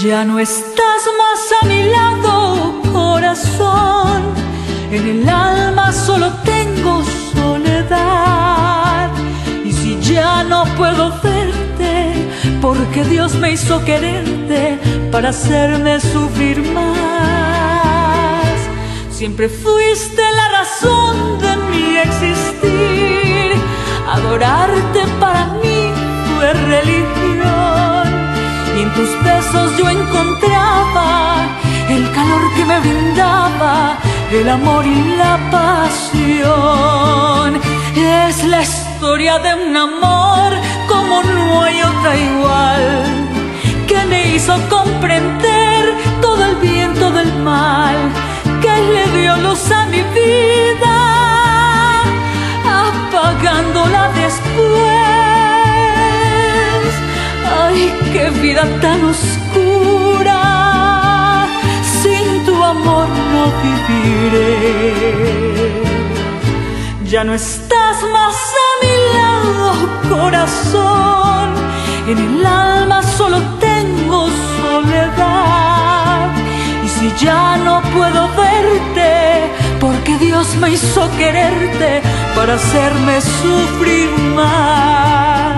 Ya no estás más a mi lado, corazón. En el alma solo tengo soledad. Y si ya no puedo verte, porque Dios me hizo quererte para hacerme sufrir más. Siempre fuiste la razón de mi existir. Adorarte para mí fue religión. Y en tus besos yo encontraba el calor que me brindaba el amor y la pasión. Es la historia de un amor como no hay otra igual, que me hizo comprender todo el bien, todo el mal, que le dio luz a mi vida, apagándola después. Ay, qué vida tan oscura, sin tu amor no viviré. Ya no estás más a mi lado, corazón. En el alma solo tengo soledad. Y si ya no puedo verte, porque Dios me hizo quererte para hacerme sufrir más.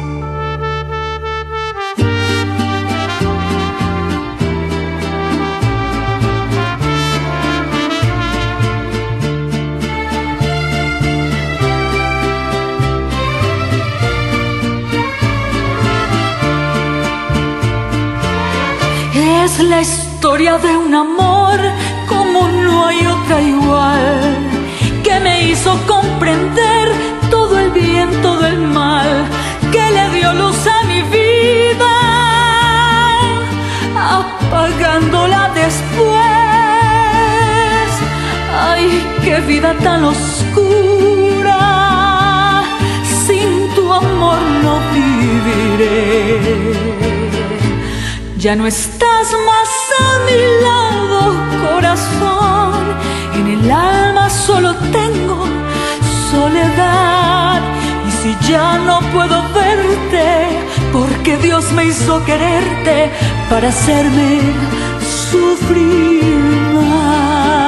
Es la historia de un amor como no hay otra igual, que me hizo comprender todo el bien, todo el mal, que le dio luz a mi vida, apagándola después. Ay, qué vida tan oscura, sin tu amor no viviré. Ya no estás más a mi lado, corazón. En el alma solo tengo soledad. Y si ya no puedo verte, porque Dios me hizo quererte para hacerme sufrir más.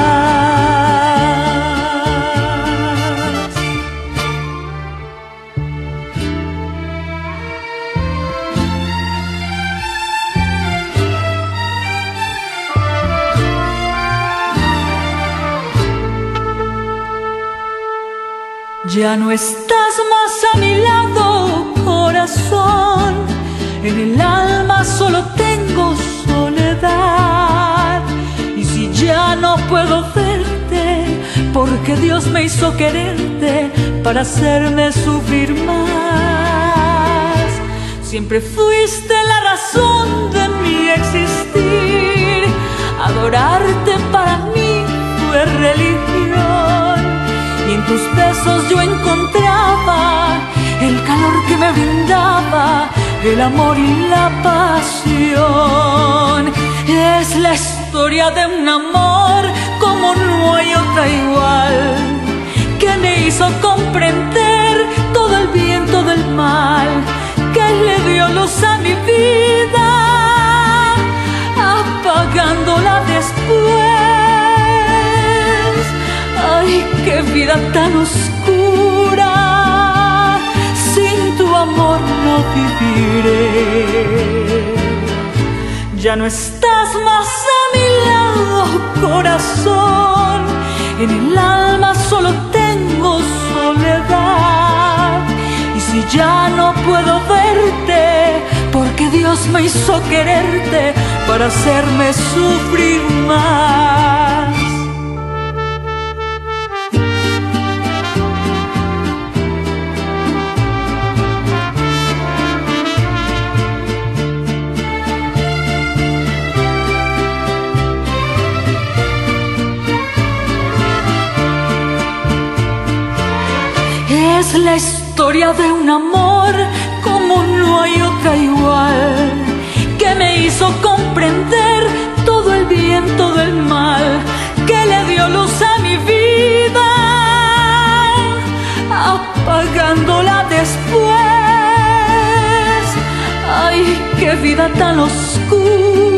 Ya no estás más a mi lado, corazón. En el alma solo tengo soledad. Y si ya no puedo verte, porque Dios me hizo quererte para hacerme sufrir más. Siempre fuiste la razón de mi existir. Adorarte para mí fue religión. Y en tus besos yo encontraba el calor que me brindaba el amor y la pasión. Es la historia de un amor como no hay otra igual, que me hizo comprender todo el bien, todo el mal, que le dio luz a mi vida, apagándola después. Ay, qué vida tan oscura, sin tu amor no viviré. Ya no estás más a mi lado, corazón. En el alma solo tengo soledad. Y si ya no puedo verte, porque Dios me hizo quererte para hacerme sufrir más. Es la historia de un amor como no hay otra igual, que me hizo comprender todo el bien, todo el mal, que le dio luz a mi vida, apagándola después. Ay, qué vida tan oscura, oscura.